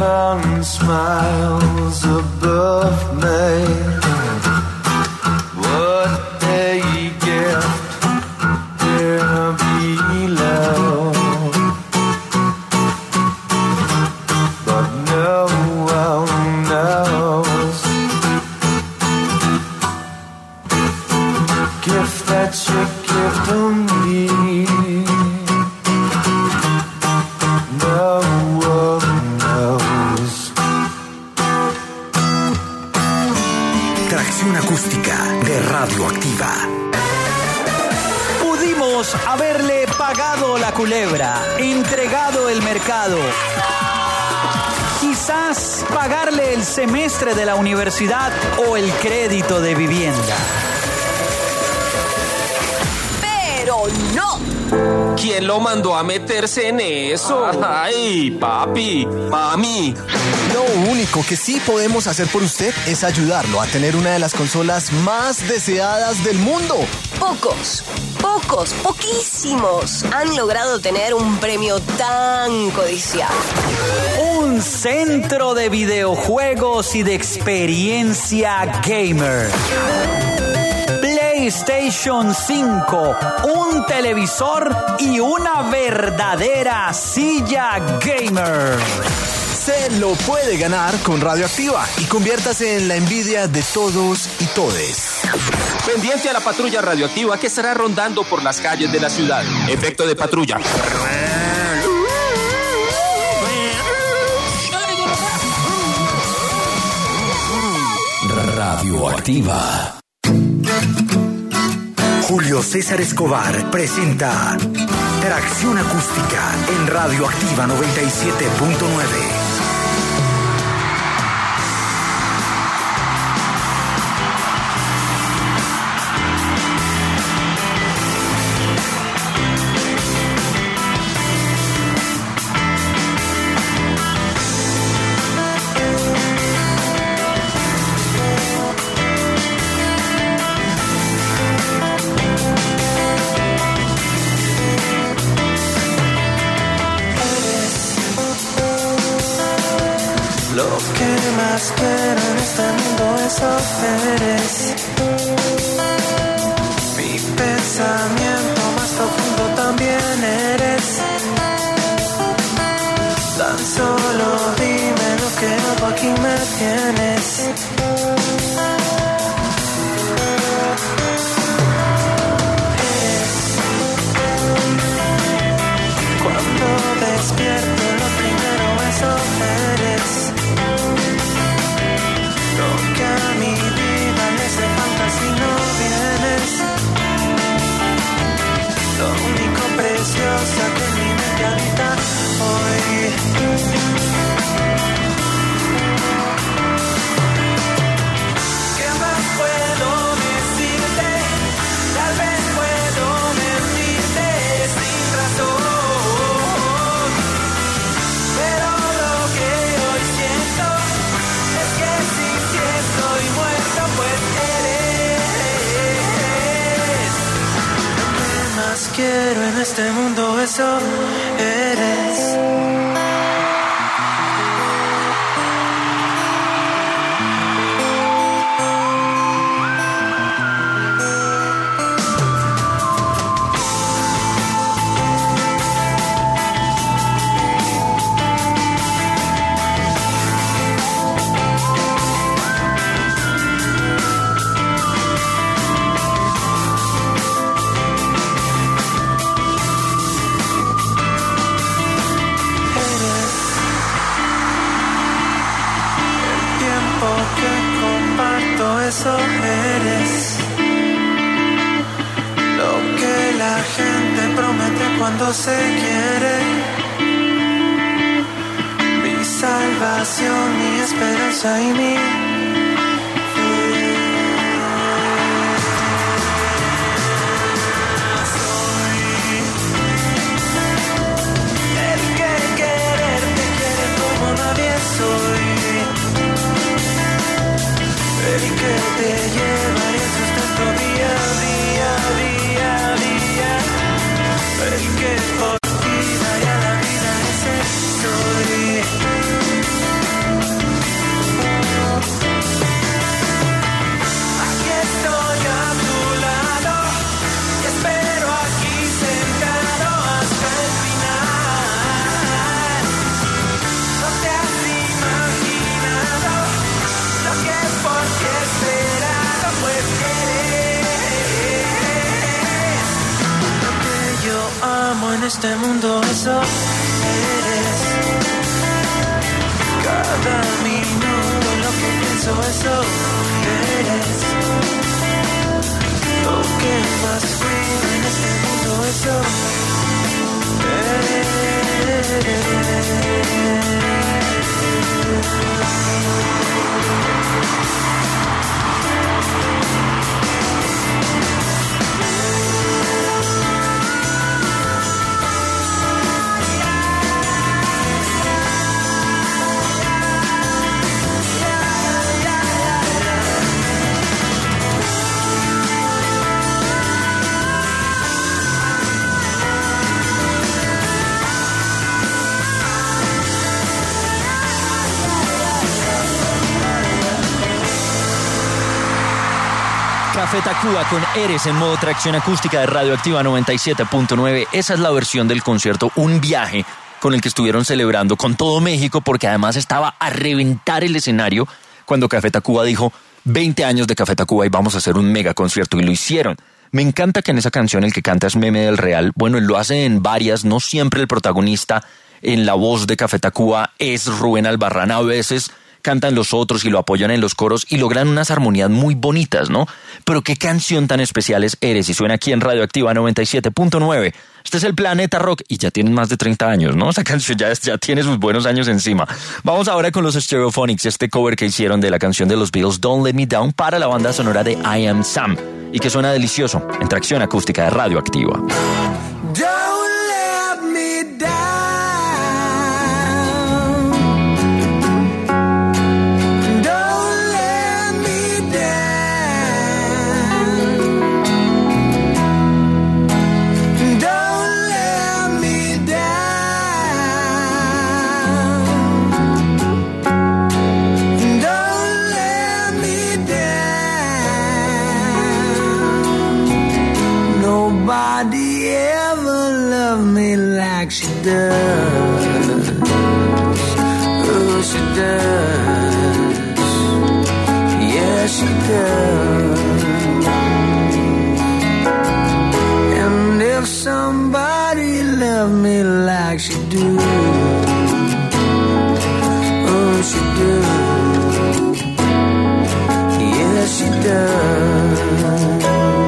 sun smiles above me. What a gift here below. But no one knows. Gift that you give to me. Acústica de Radioactiva. Pudimos haberle pagado la culebra, entregado el mercado, quizás pagarle el semestre de la universidad o el crédito de vivienda. Pero no. ¿Quién lo mandó a meterse en eso? Ay, papi, mami. Lo único que sí podemos hacer por usted es ayudarlo a tener una de las consolas más deseadas del mundo. Poquísimos han logrado tener un premio tan codiciado. Un centro de videojuegos y de experiencia gamer. PlayStation 5, un televisor y una verdadera silla gamer. Se lo puede ganar con Radioactiva y conviértase en la envidia de todos y todes. Pendiente a la patrulla radioactiva que estará rondando por las calles de la ciudad. Efecto de patrulla. Radioactiva. Julio César Escobar presenta Tracción Acústica en Radioactiva 97.9. Lo que más quiero en este mundo, eso eres. Mi pensamiento más profundo también eres. Tan solo dime lo que hago, aquí me tienes. Eres. Cuando despierto lo primero, eso eres. Lo que a mi vida le hace falta si no vienes. Lo único precioso que en mi mente habita hoy. ¿Qué más puedo decirte? Tal vez puedo mentirte sin razón. Pero lo que hoy siento es que sin ti estoy muerto, pues eres. Lo que más quiero en este mundo, eso eres. Eso eres. Lo que la gente promete cuando se quiere. Mi salvación, mi esperanza y mi soy el que quererte quiere como nadie soy. El que te lleva y el sustento día a día, día a día. El que por vida y a la vida ese soy. amo en este mundo, eso eres. Cada minuto lo que pienso, eso eres. Lo que más cuido en este mundo, eso eres. Café Tacuba con Eres en modo tracción acústica de Radioactiva 97.9. Esa es la versión del concierto Un Viaje con el que estuvieron celebrando con todo México, porque además estaba a reventar el escenario cuando Café Tacuba dijo 20 años de Café Tacuba y vamos a hacer un mega concierto, y lo hicieron. Me encanta que en esa canción el que canta es Meme del Real. Bueno, él lo hace en varias, no siempre el protagonista en la voz de Café Tacuba es Rubén Albarrán. A veces cantan los otros y lo apoyan en los coros y logran unas armonías muy bonitas, ¿no? Pero qué canción tan especial es Eres, y suena aquí en Radioactiva 97.9. Este es el Planeta Rock y ya tienen más de 30 años, ¿no? Esa canción ya tiene sus buenos años encima. Vamos ahora con los Stereophonics, este cover que hicieron de la canción de los Beatles Don't Let Me Down para la banda sonora de I Am Sam, y que suena delicioso en tracción acústica de Radioactiva. Don't let me down. Nobody ever loved me like she does. Oh, she does. Yeah, she does. And if somebody loved me like she do, oh, she does. Yeah, she does.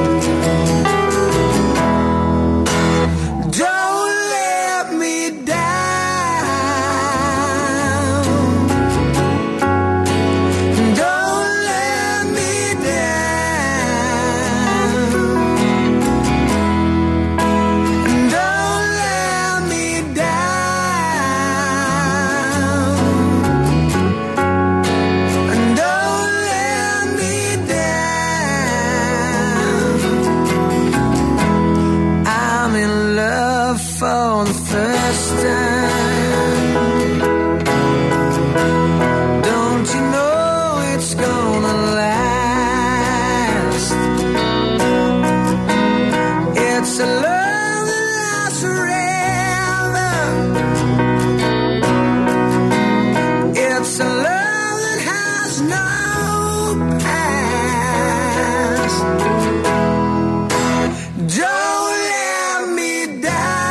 For the first time, don't you know it's gonna last? It's a love that lasts forever. It's a love that has no past. Don't let me down.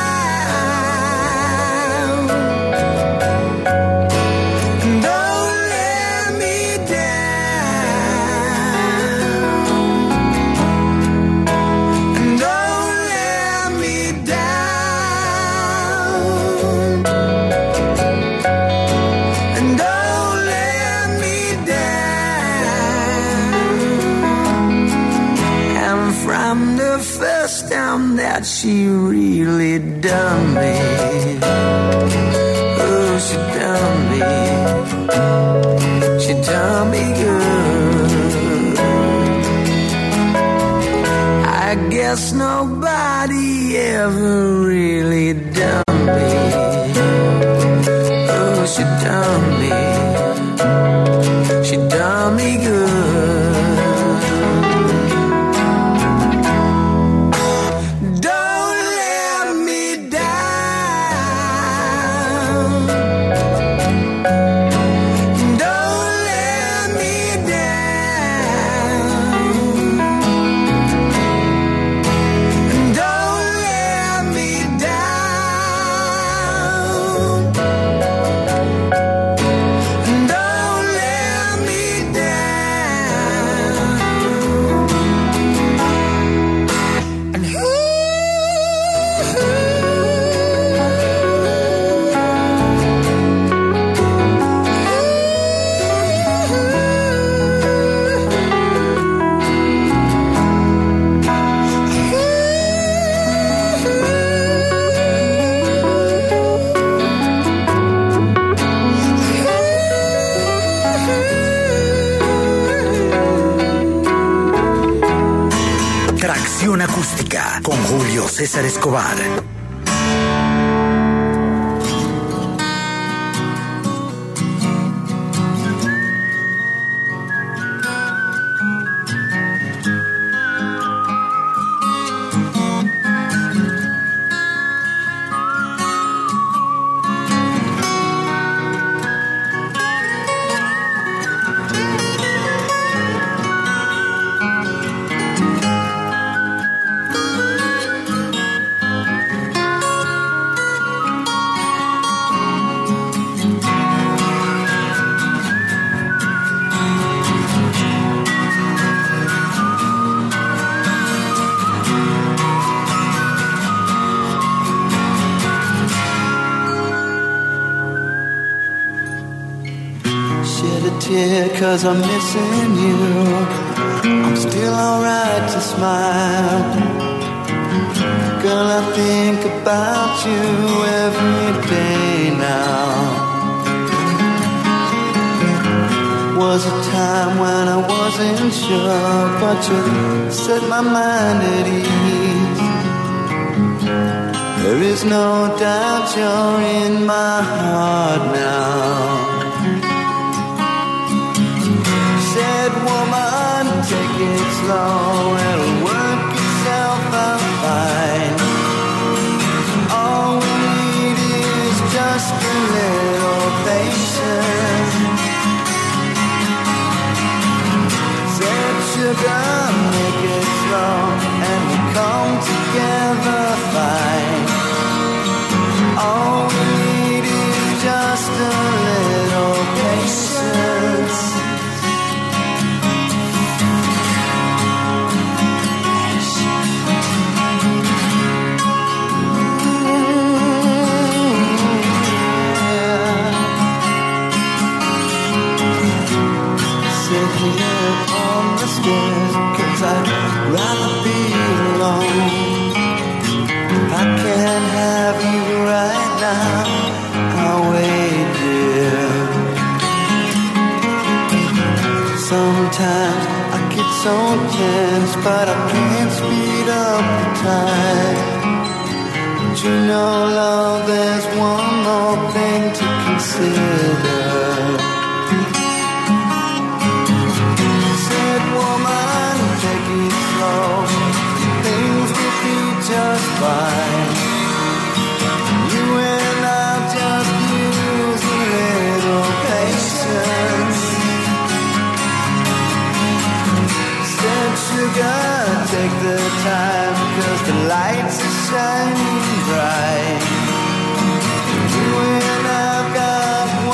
That she really done me. Oh, she done me. She done me good. I guess nobody ever really done me. Oh, she done me. She done me good. Don't let me down. César Escobar. Cause I'm missing you. I'm still alright to smile. Girl, I think about you every day now. Was a time when I wasn't sure, but you set my mind at ease. There is no doubt you're in my heart now. Said woman, take it slow, it'll work itself out fine. All we need is just a little patience. Said sugar, make it slow, and we come together fine. All we need is just a little patience. On the stairs, 'cause I'd rather be alone. I can't have you right now, I'll wait, dear. Sometimes I get so tense, but I can't speed up the time. But you know, love, there's one more thing to consider. Things will be just fine. You and I just use a little patience. Said sugar, take the time, 'cause the lights are shining bright. You and I've got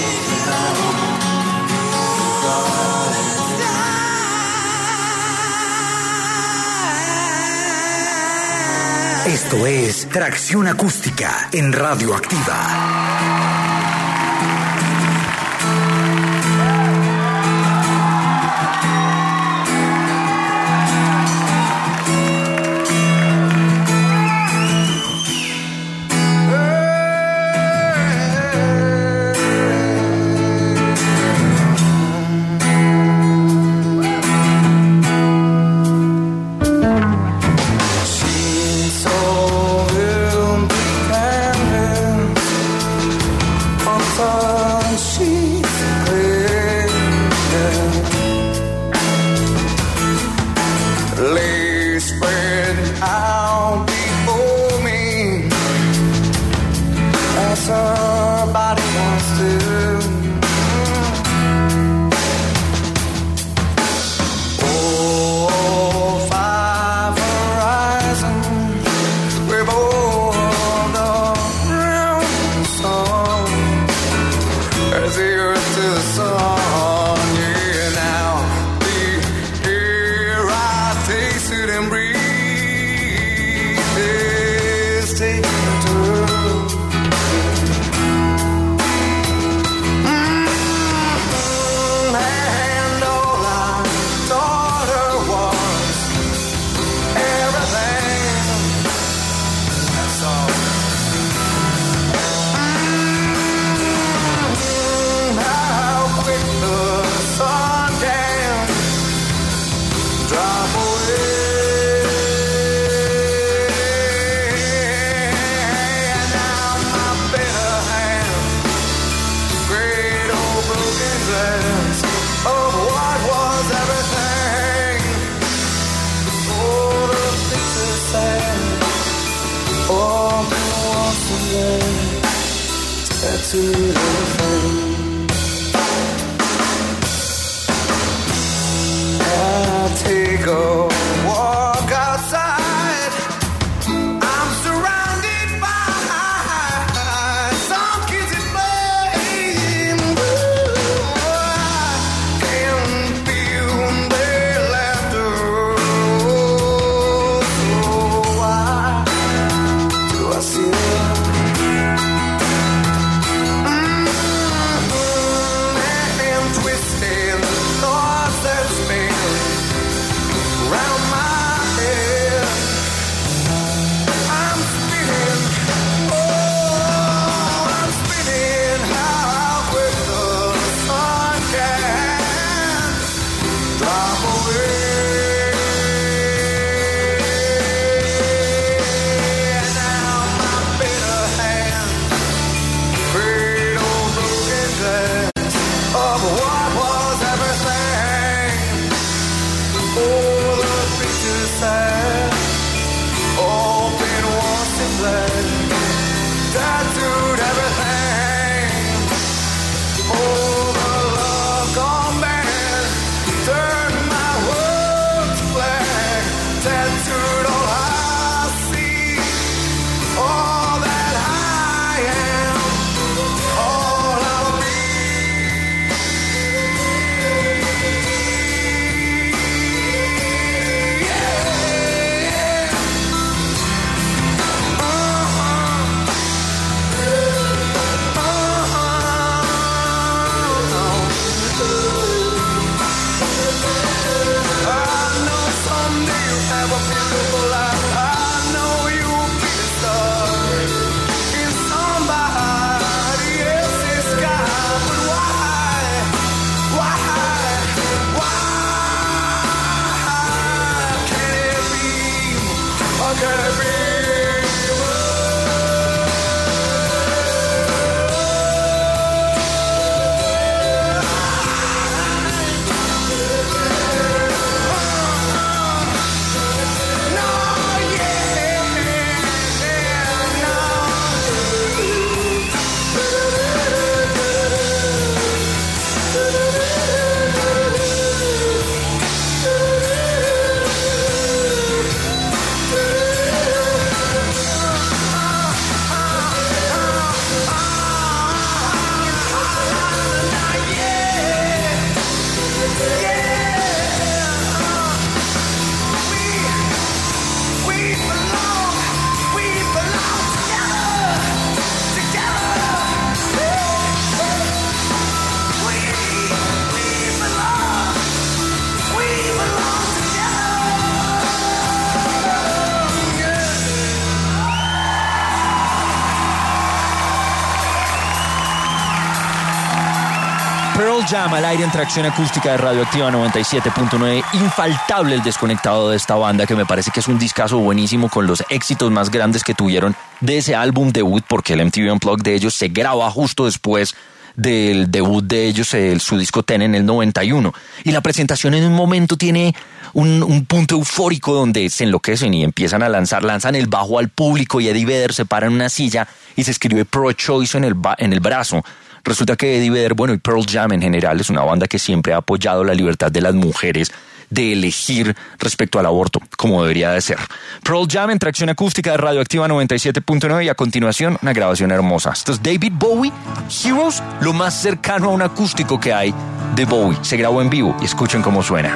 Esto es Tracción Acústica en Radioactiva. Pearl Jam al aire en Tracción Acústica de Radioactiva 97.9. Infaltable el desconectado de esta banda, que me parece que es un discazo buenísimo, con los éxitos más grandes que tuvieron de ese álbum debut, porque el MTV Unplugged de ellos se graba justo después del debut de ellos, su disco Ten, en el 91. Y la presentación en un momento tiene un punto eufórico donde se enloquecen y empiezan a lanzan el bajo al público, y Eddie Vedder se para en una silla y se escribe Pro-Choice en el brazo. Resulta que Eddie Vedder, bueno, y Pearl Jam en general, es una banda que siempre ha apoyado la libertad de las mujeres de elegir respecto al aborto, como debería de ser. Pearl Jam en Tracción Acústica de Radioactiva 97.9, y a continuación una grabación hermosa. Esto es David Bowie, Heroes, lo más cercano a un acústico que hay de Bowie. Se grabó en vivo y escuchen cómo suena.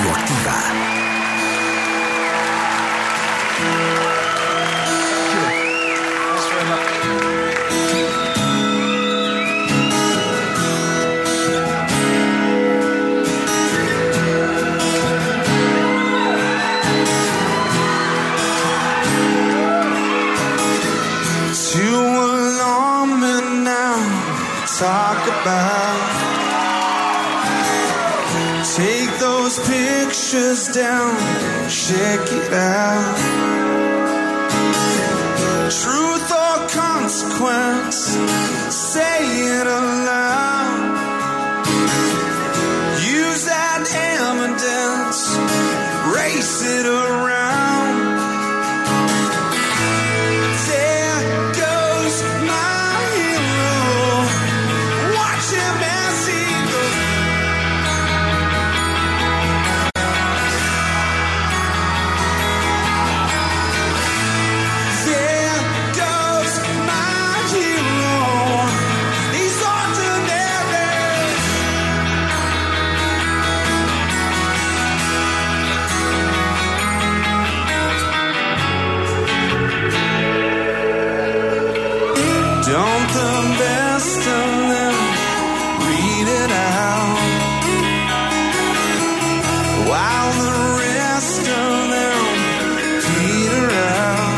Radioactiva. Talk about, take those pictures down, check it out. Truth or consequence, say it aloud. Use that evidence, race it around. Don't the best of them read it out, while the rest of them peter out.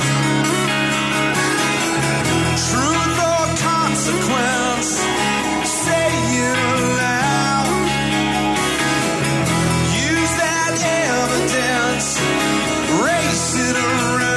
Truth or consequence, say it aloud. Use that evidence, race it around.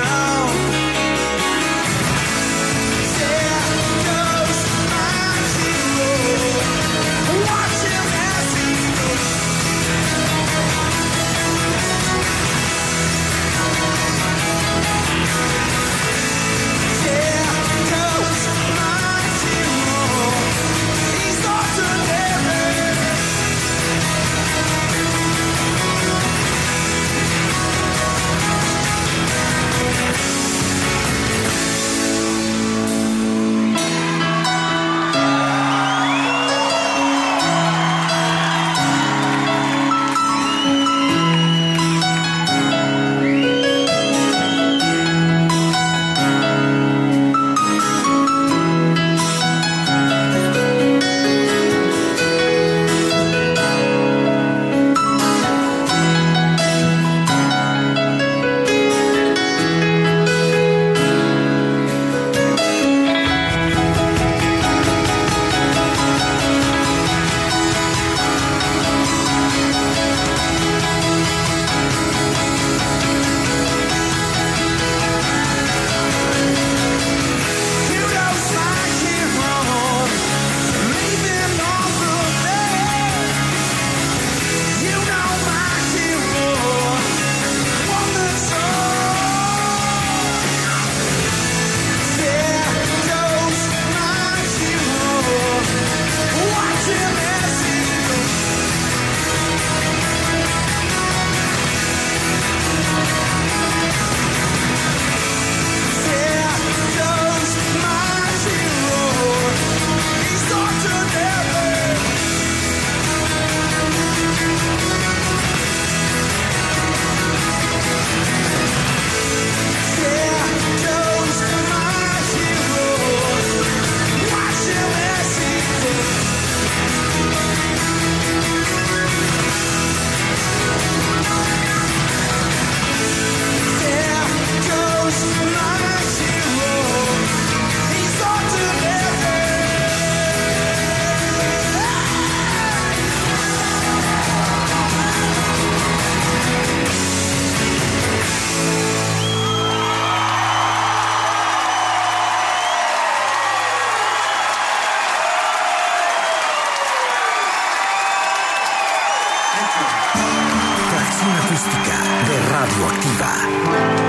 Tracción acústica de Radioactiva.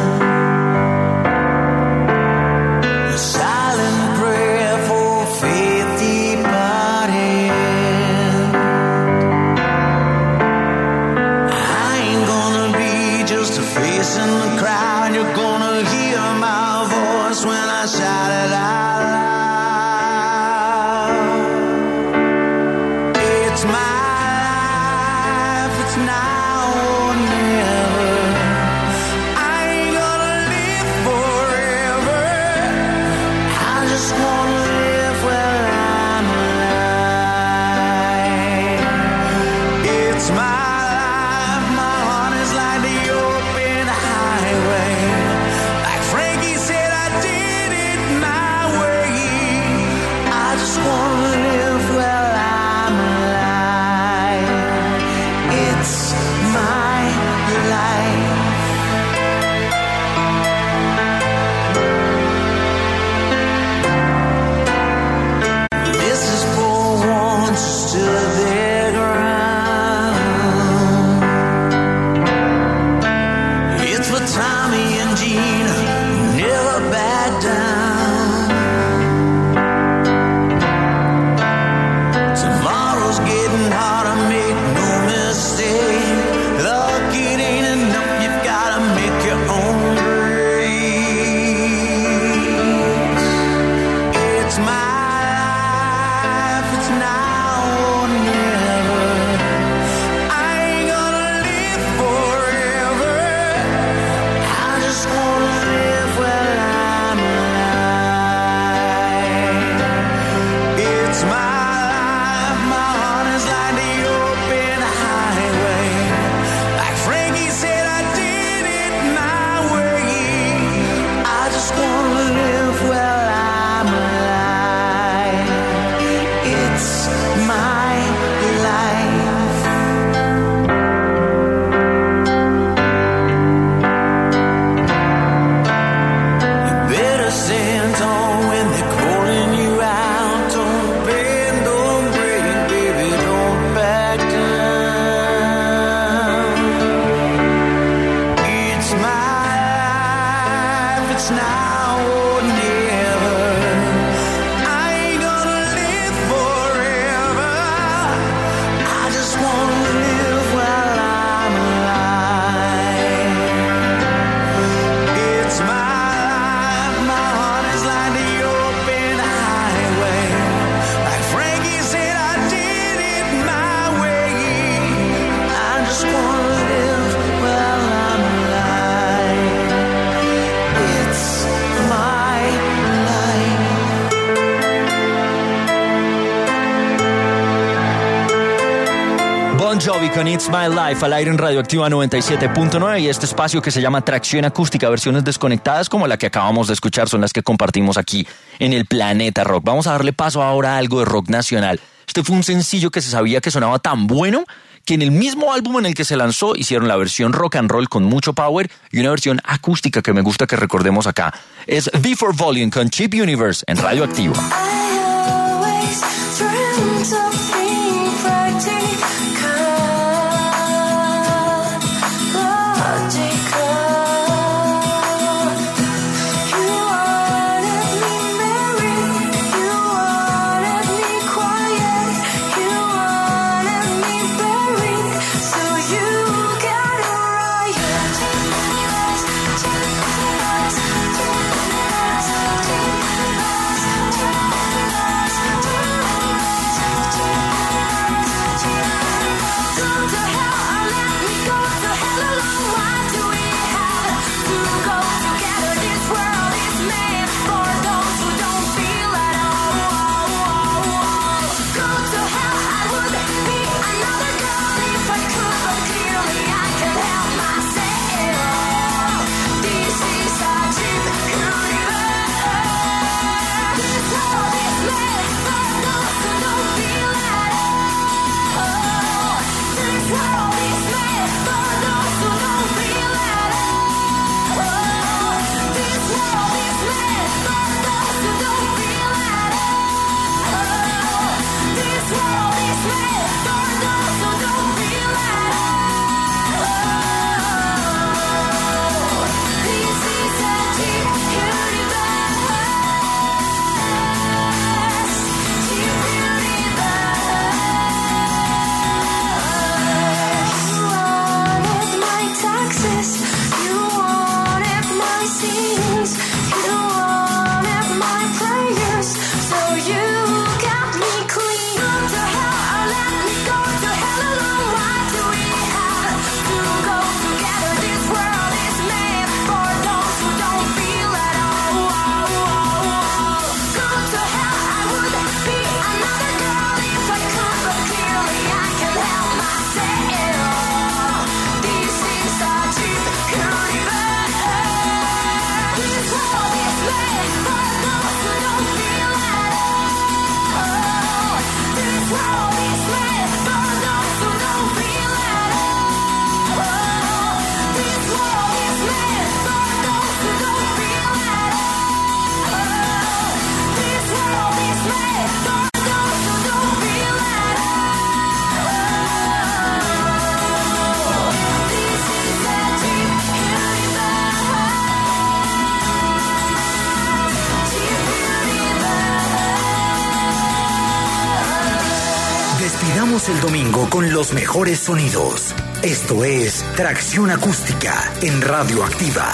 Silent prayer for faith. just wanna live while I'm alive. It's my life. This is for ones who stood their ground. It's for Tommy and Gina, who never back down. Tomorrow's getting harder, make no mistake. Luck, it ain't enough, you've gotta make your own grades. It's my life, it's now or never. I ain't gonna live forever. I just wanna live while I'm alive. It's my life, my heart is like the open highway. Like Frankie said, I did it my way. I just wanna live while I'm alive. It's my life. You better stand tall when they're calling you out. Don't bend, don't break, baby, don't back down. It's my life, it's now or never. I ain't gonna live forever. I just wanna live while I'm alive. It's my life, my heart is like the open highway. Like Frankie said, I did it my way. I just wanna live while I'm alive. It's my life. Bon Jovi con It's My Life al aire en Radioactiva 97.9 y este espacio que se llama Tracción Acústica, versiones desconectadas como la que acabamos de escuchar son las que compartimos aquí en el Planeta Rock. Vamos a darle paso ahora a algo de rock nacional. Este fue un sencillo que se sabía que sonaba tan bueno que en el mismo álbum en el que se lanzó hicieron la versión rock and roll con mucho power y una versión acústica que me gusta que recordemos acá. Es V4 Volume con Cheap Universe en Radioactiva. I always dreamt of being practical, logical. You wanted me married, you wanted me quiet, you wanted me buried, so you got a riot. Iniciamos el domingo con los mejores sonidos. Esto es Tracción Acústica en Radioactiva.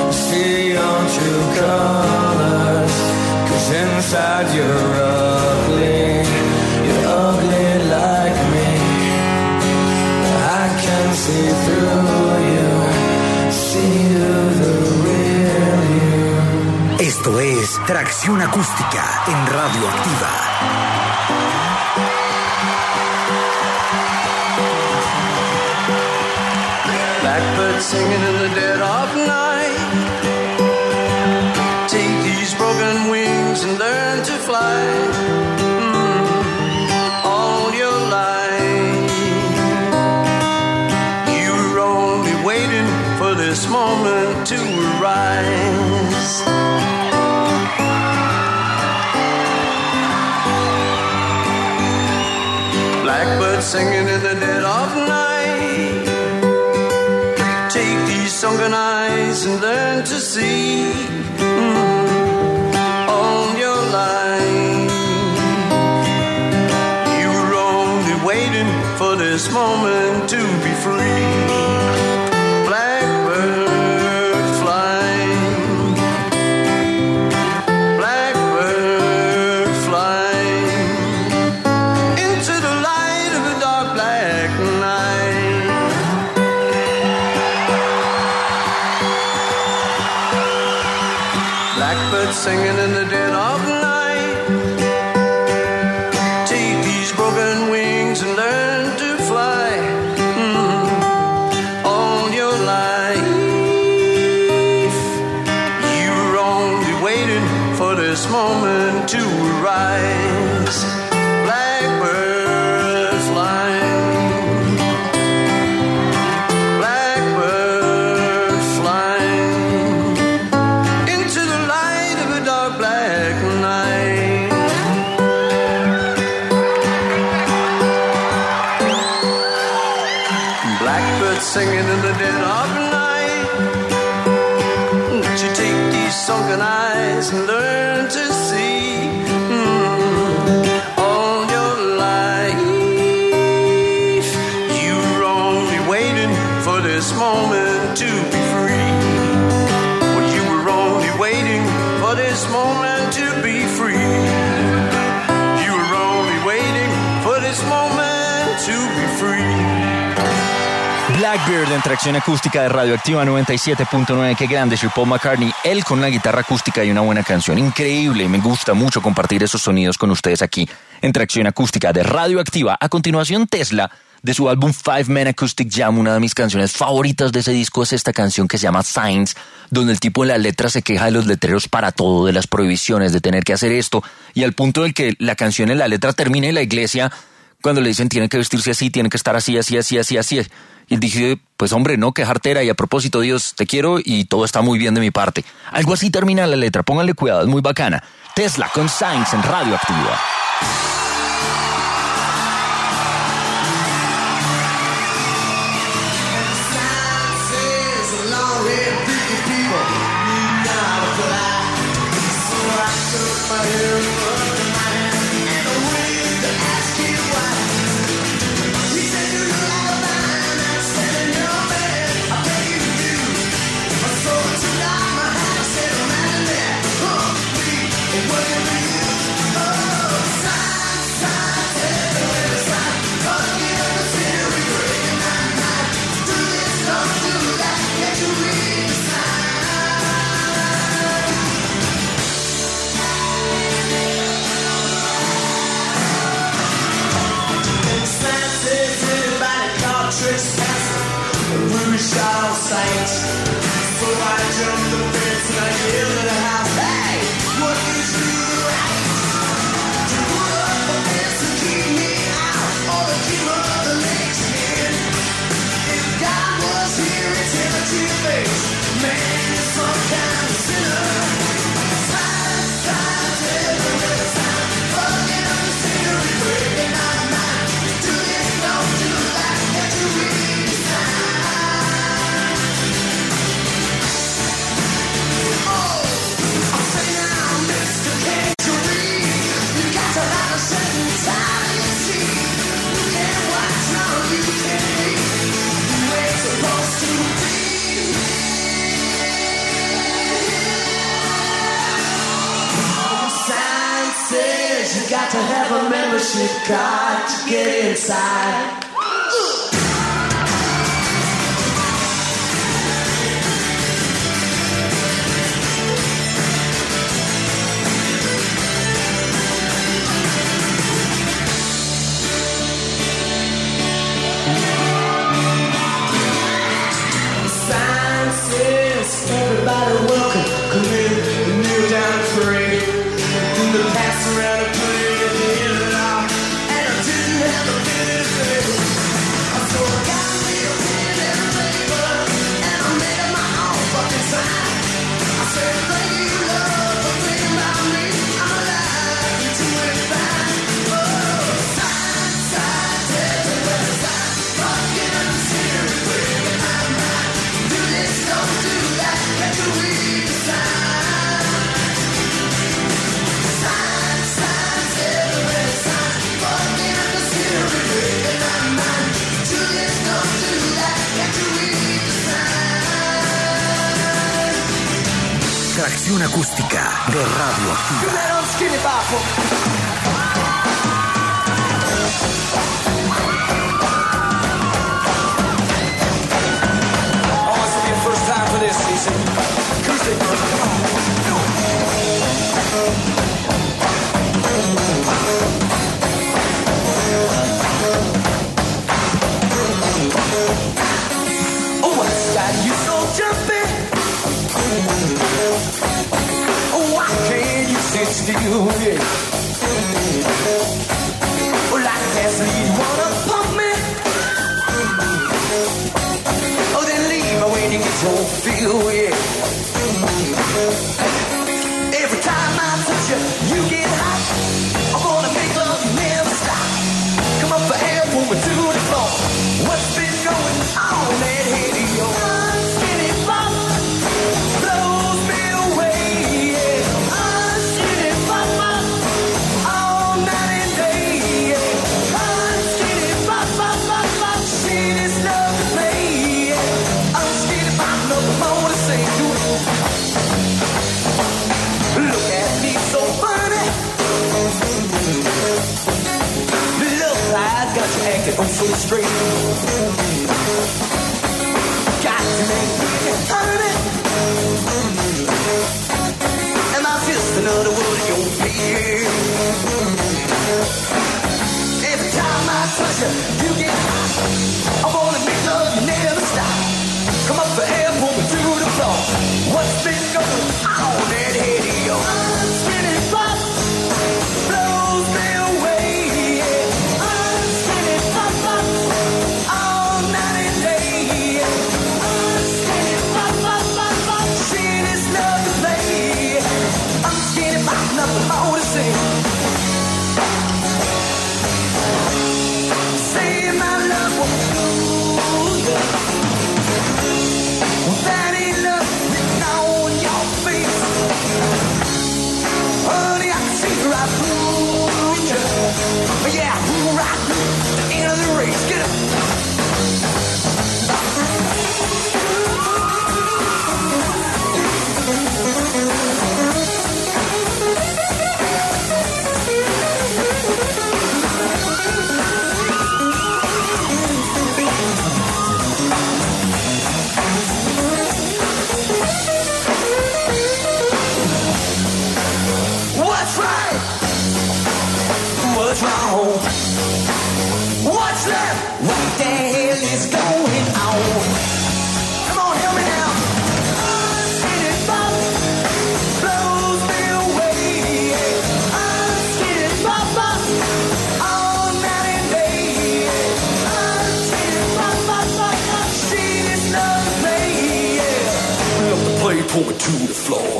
inside your ugly es Tracción Acústica en Radioactiva. Blackbird singing in the dead of night. Take these broken wings and learn to fly. All your life, you were only waiting for this moment to arise. Blackbird singing in the dead of night. Take these sunken eyes and learn to see all your life. You were only waiting for this moment to be free. Blackbird flying, blackbird flying into the light of a dark black night. Blackbird singing in the dead of night. Take these broken wings and learn to fly. All your life, you were only waiting for this moment to arise. Blackbird flying, blackbird flying into the light of a dark black night. Blackbird singing in the dead of night. Would you take these sunken eyes and learn to see all your life? You were only waiting for this moment to be free. Well, you were only waiting for this moment to be free. You were only waiting for this moment to be free. Blackbird en Tracción Acústica de Radioactiva 97.9. Qué grande, Sir Paul McCartney. Él con una guitarra acústica y una buena canción. Increíble, me gusta mucho compartir esos sonidos con ustedes aquí en Tracción Acústica de Radioactiva. A continuación, Tesla, de su álbum Five Men Acoustic Jam. Una de mis canciones favoritas de ese disco es esta canción que se llama Signs, donde el tipo en la letra se queja de los letreros para todo, de las prohibiciones, de tener que hacer esto, y al punto del que la canción en la letra termina en la iglesia, cuando le dicen tiene que vestirse así, tiene que estar así, así, así, así, así. Y él dije, pues hombre, no, qué jartera, y a propósito, Dios, te quiero y todo está muy bien de mi parte. Algo así termina la letra, pónganle cuidado, es muy bacana. Tesla con Signs en Radioactiva. To have a membership card to get inside. acústica de Radioactiva. Oh, what's got you so jumpy? Oh, why can't you sit still? Yeah. Oh, like gasoline, you wanna pump me? Oh, then leave me when you get your feel, yeah. Every time I touch you, you get hot. I'm gonna make love never stop. Come up for air, pull me to the floor. What's been going on that head of yours? Skinny pop blows me away, yeah. Skinny pop pop all night and day, yeah. Skinny pop pop pop pop, shit is love to play, yeah. Skinny pop, nothing more to say. Look at me so funny. Look, I got you acting oh so straight. Got to make me earn it. Am I just another word in your beer? Every time I touch you, you get hot. I wanna make love, you never stop. Come up for air, pull me to the floor. What's been going on that head of yours? Skinny pop blows me away, yeah. Skinny pop pop all night and day, yeah. Skinny pop pop pop pop, shit is love to play. I'm skinny pop, nothing more to say. Say my love will do, yeah. That ain't love written on your face. Honey, I can see right through you. Yeah, right through the end of the race. Get up. What's right? What's wrong? What's left? What the hell is going on? Come on, help me now. Skinny pop blows me away. Skinny pop pop all night and day. Skinny pop pop pop pop, shit is love to play. Love to play, pull me to the floor.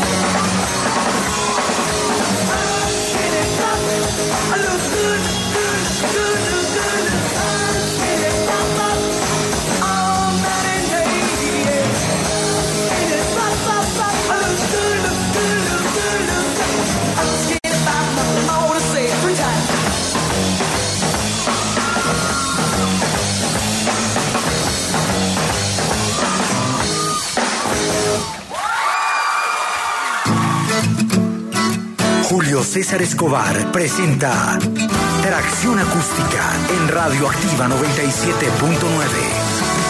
I look good, good, good, good. Skinny pop pop all night and day, yeah. Skinny pop pop pop, I look good, look good, look good, look good. I'm skinny pop, nothing more to say every time. Julio César Escobar presenta Tracción Acústica en Radioactiva 97.9.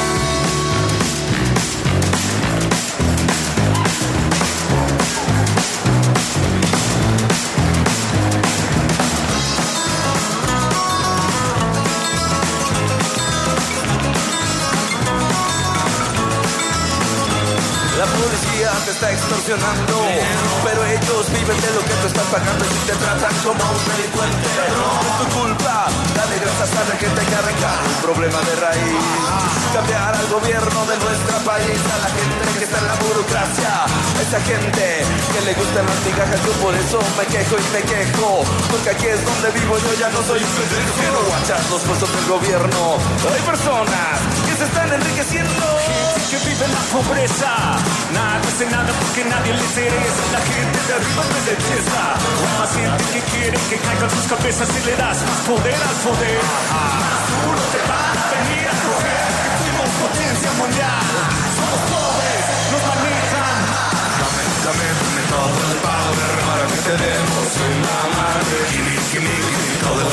La policía te está extorsionando, pero ellos viven de lo que tú estás pagando y te tratan como un delincuente. No es tu culpa, dale gracias a la gente que arranca el problema de raíz. Cambiar al gobierno de nuestro país, a la gente que está en la burocracia, a esa gente que le gustan las migajas. Yo por eso me quejo y me quejo, porque aquí es donde vivo, yo ya no soy feliz. Quiero guachar los puestos del gobierno. Hay personas que se están enriqueciendo, gente que vive en la pobreza. Nada hace nada porque nadie les interesa. La gente de arriba me detesta. Más gente que quiere que caigan sus cabezas y le das más poder al poder. Más duro te van a venir a coger. Fuimos potencia mundial. Somos pobres, nos manejan. Dame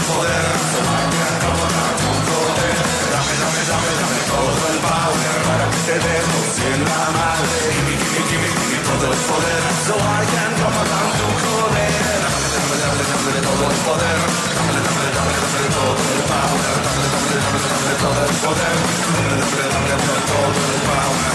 poder. So I can come around tu poder. Dame, dame, dame, dame todo el power para que te demos en la madre. Gimme, gimme, gimme, gimme todo el poder. So I can come around tu poder. Dame, dame, dame, dame todo el poder. Dame, dame, dame, dame todo el power. Dame, dame, dame, dame todo el poder. Dame, dame, dame, dame todo el power.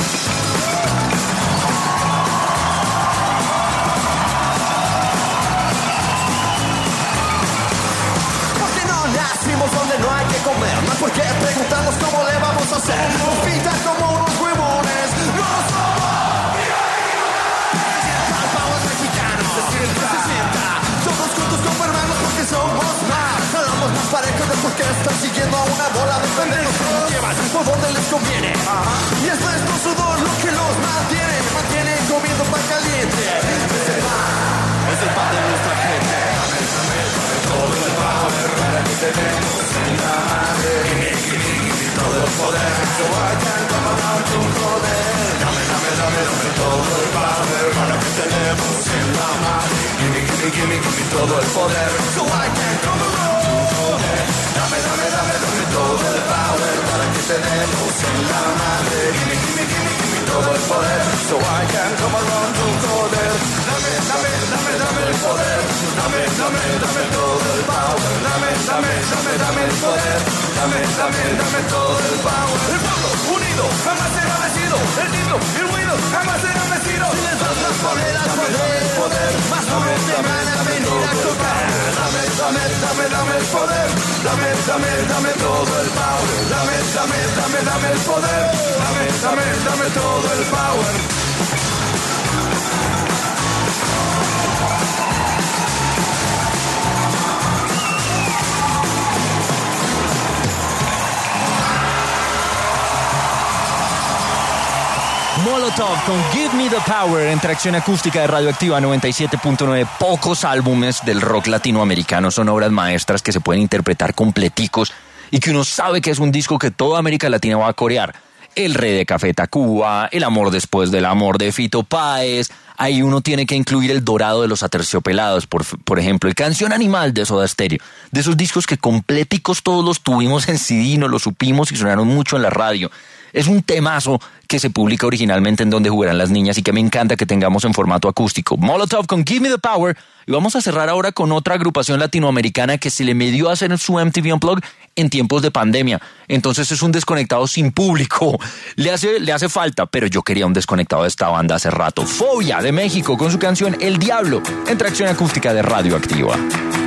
Nacimos donde no hay que comer, no hay por qué preguntarnos cómo le vamos a hacer. Nos pintan como unos huevones, no somos. Sienta el power mexicano, se sienta. Todos juntos como hermanos porque somos más. Jalamos más parejos de por qué están siguiendo a una bola de pendejos que nos llevan por donde les conviene. Y es nuestro sudor lo que los mantienen comiendo pan caliente. Es el pan de nuestra gente. Todo el power para que tenemos en la madre. Gimme todo el poder. So I can come around tu poder. Dame, dame, dame, dame todo el power para que tenemos en la madre. Gimme todo el poder. So I can come around tu poder. Dame, dame, dame, dame todo el power para que tenemos en la madre. Gimme todo el poder. So I can come around tu poder. Dame, dame, dame, dame el poder. Dame, dame, dame todo el power. Dame, dame, dame, dame el poder. Dame, dame, dame todo el power. El pueblo unido jamás será vencido. El grito y el ruido jamás serán vencidos. Si les das las poleras, el poder, más no te van a venir a tocar. Dame, dame, dame, dame el poder. Dame, dame, dame todo el power. Dame, dame, dame, dame el poder. Dame, dame, dame todo el power. Molotov con Give Me the Power en Tracción Acústica de Radioactiva 97.9. Pocos álbumes del rock latinoamericano son obras maestras que se pueden interpretar completicos y que uno sabe que es un disco que toda América Latina va a corear. El Rey de Café Tacuba, El Amor Después del Amor de Fito Páez. Ahí uno tiene que incluir El Dorado de los Aterciopelados, por ejemplo, el Canción Animal de Soda Stereo. De esos discos que completicos todos los tuvimos en CD, no los supimos y sonaron mucho en la radio. Es un temazo que se publica originalmente en Donde Jugarán las Niñas y que me encanta que tengamos en formato acústico. Molotov con Give Me the Power. Y vamos a cerrar ahora con otra agrupación latinoamericana que se le medió a hacer su MTV Unplugged en tiempos de pandemia. Entonces es un desconectado sin público. Le hace falta, pero yo quería un desconectado de esta banda hace rato. Fobia de México con su canción El Diablo en Tracción Acústica de Radioactiva.